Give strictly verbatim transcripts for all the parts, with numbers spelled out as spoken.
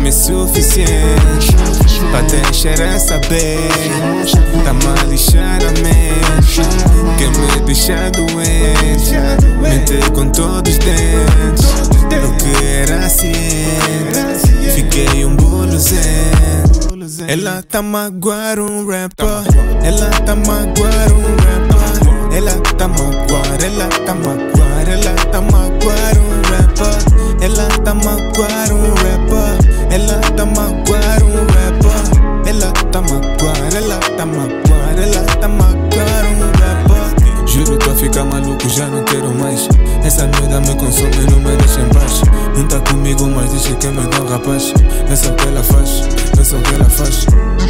mim suficiente pra te encher essa vez. Tá-me a lixar a mente, quer me deixar doente, mentir com todos os dentes. Eu que era ciente, fiquei um boluzento. Ela tá magoar um rapper, ela tá magoar um rapper, ela tá magoar, ela tá magoar, ela tá magoar um rapper, ela tá magoar um rapper, ela tá magoar um rapper, ela tá magoar, ela tá magoar, ela tá magoar um rapper. Juro que eu ficar maluco, já não quero mais. Essa merda me consome e não me deixa em paz. Não tá comigo, mas diz que me dá um rapaz. Vê só o que ela faz, vê só o que ela faz.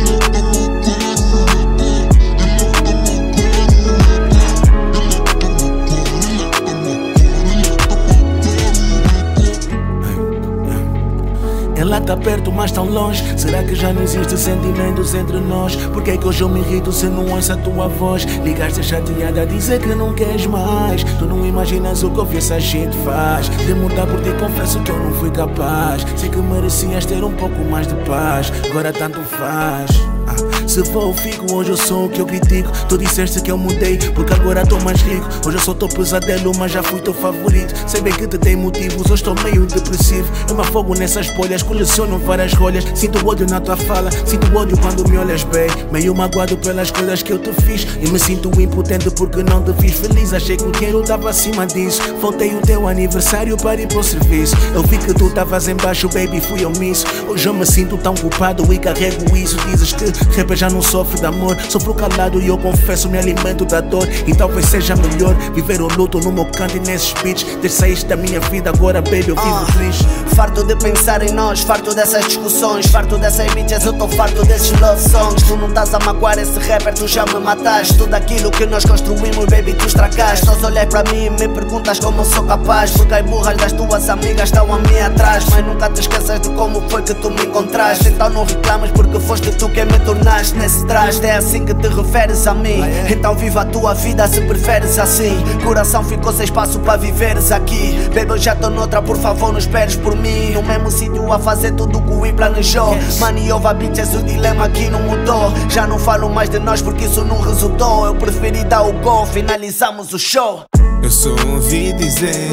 Ela tá perto, mas tão longe. Será que já não existe sentimentos entre nós? Porque é que hoje eu me irrito se não ouço a tua voz? Ligaste chateada a dizer que não queres mais. Tu não imaginas o que eu vi essa gente faz. De mudar por ti, confesso que eu não fui capaz. Sei que merecias ter um pouco mais de paz. Agora tanto faz. Ah, se for eu fico, hoje eu sou o que eu critico. Tu disseste que eu mudei, porque agora tô mais rico. Hoje eu sou teu pesadelo, mas já fui teu favorito. Sei bem que te dei motivos, hoje estou meio depressivo. Eu me afogo nessas bolhas, coleciono várias rolhas. Sinto ódio na tua fala, sinto ódio quando me olhas bem. Meio magoado pelas coisas que eu te fiz. E me sinto impotente porque não te fiz feliz. Achei que o dinheiro tava acima disso. Faltei o teu aniversário para ir pro serviço. Eu vi que tu tavas embaixo, baby, fui eu miss. Hoje eu me sinto tão culpado e carrego isso. Dizes que rapper já não sofre de amor. Sofro calado e eu confesso, me alimento da dor. E talvez seja melhor viver o luto no meu canto e nesses beats. Desde saíste da minha vida, agora baby eu vivo uh, triste. Farto de pensar em nós, farto dessas discussões, farto dessas bitches, eu tô farto desses love songs. Tu não estás a magoar esse rapper, tu já me mataste. Tudo aquilo que nós construímos, baby, tu estragaste. Só olhas para mim e me perguntas como eu sou capaz. Porque as burras das tuas amigas estão a mim atrás. Mas nunca te esqueças de como foi que tu me encontraste. Então não reclamas porque foste tu quem me tornaste nesse traste. É assim que te referes a mim. Então viva a tua vida se preferes assim. Coração ficou sem espaço para viveres aqui. Baby, eu já tô noutra, por favor não esperes por mim. No mesmo sítio a fazer tudo que o I planejou. Money over bitches, o dilema aqui não mudou. Já não falo mais de nós porque isso não resultou. Eu preferi dar o gol, finalizamos o show. Eu só ouvi dizer,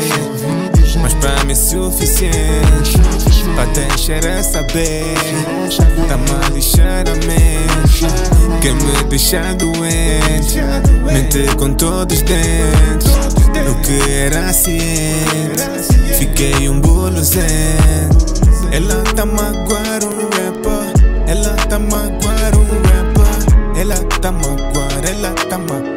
mas pra mim é suficiente pra te encher essa vez. Tá-me a lixar a mente, quer me deixar doente, mentir com todos os dentes. Eu que era ciente, fiquei um boluzento. Ela tá magoar um rapper, ela tá magoar um rapper, ela tá magoar, ela tá magoar.